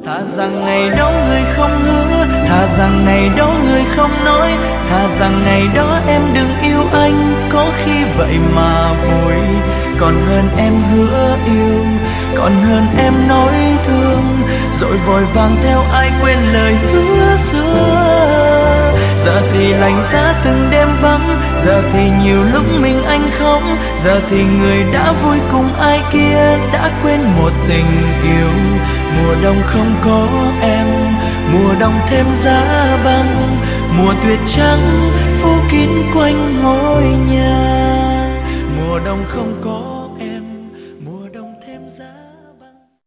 Thà rằng ngày đó người không hứa, thà rằng ngày đó người không nói, thà rằng ngày đó em đừng yêu anh, có khi vậy mà vui. Còn hơn em hứa yêu, còn hơn em nói thương, rồi vội vàng theo ai quên lời hứa xưa. Giờ thì lạnh giá từng đêm vắng, giờ thì nhiều lúc mình anh khóc, giờ thì người đã vui cùng ai kia đã quên một tình yêu. Mùa đông không có em, mùa đông thêm giá băng, mùa tuyết trắng phủ kín quanh ngôi nhà. Mùa đông không có